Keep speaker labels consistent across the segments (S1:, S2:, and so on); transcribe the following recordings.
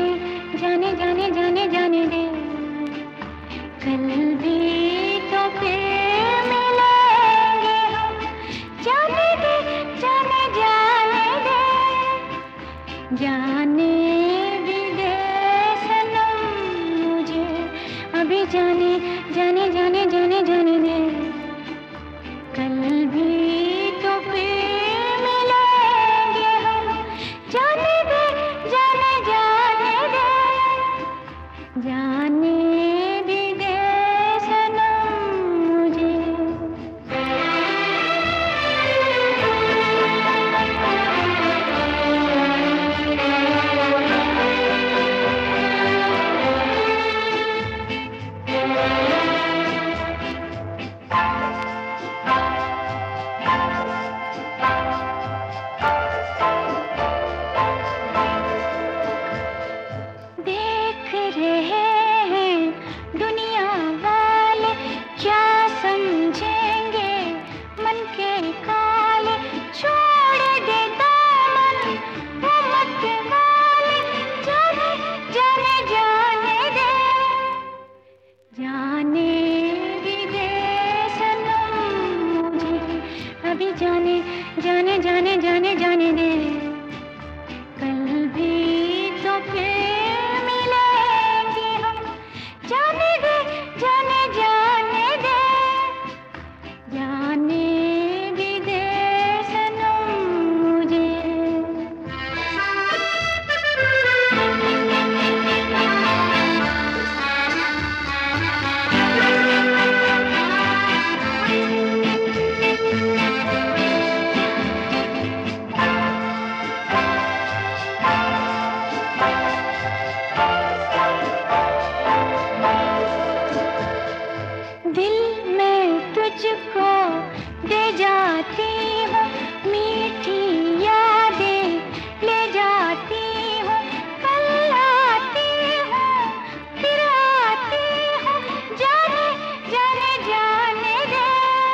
S1: जाने जाने जाने जाने जाने दे, कल भी तो फिर मिलेंगे हम। जाने दे जाने जाने दे, जाने भी दे सनम मुझे, अभी जाने जाने जाने जाने जाने दे, कल भी तो फिर मिलेंगे हम। जाने दे जाने जाने दे, जाने भी दे सनम मुझे। देख रहे हैं दुनिया वाले, क्या समझेंगे मन के काले। छोड़ दे दामन वो मत वाले, जाने जाने जाने दे, जाने भी दे सनम मुझे, अभी जाने जाने जाने जाने जाने दे, कल भी तो फिर मिलेंगे हम। जाने दे जाने जाने दे, जाने भी दे सनम मुझे। दिल में तुझको दे जाती हूँ, मीठी यादें ले जाती हूँ। कल आती हूँ फिर आती हूँ, जाने जाने जाने दे,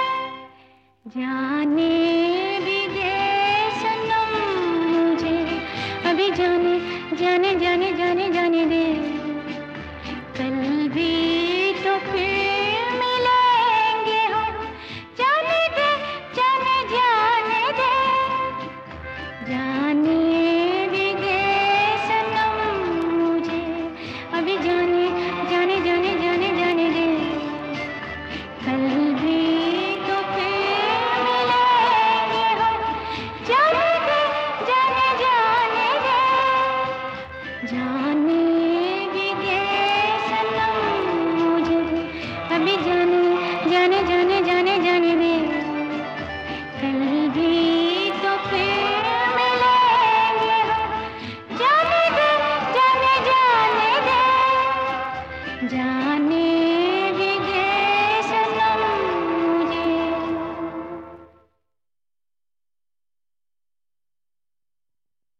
S1: जाने भी दे सनम मुझे, अभी जाने जाने जाने जाने जाने दे, कल भी तो फिर मिलेंगे हम। जाने दे जाने जाने दे, जाने भी दे सनम मुझे, अभी जाने जाने जाने जाने जाने दे, कल भी तो फिर मिलेंगे हम। जाने दे जाने जाने दे, जाने भी दे सनम मुझे, अभी जाने जाने जाने जाने जाने दे, कल भी तो फिर मिलेंगे हम। जाने दे जाने जाने दे, जाने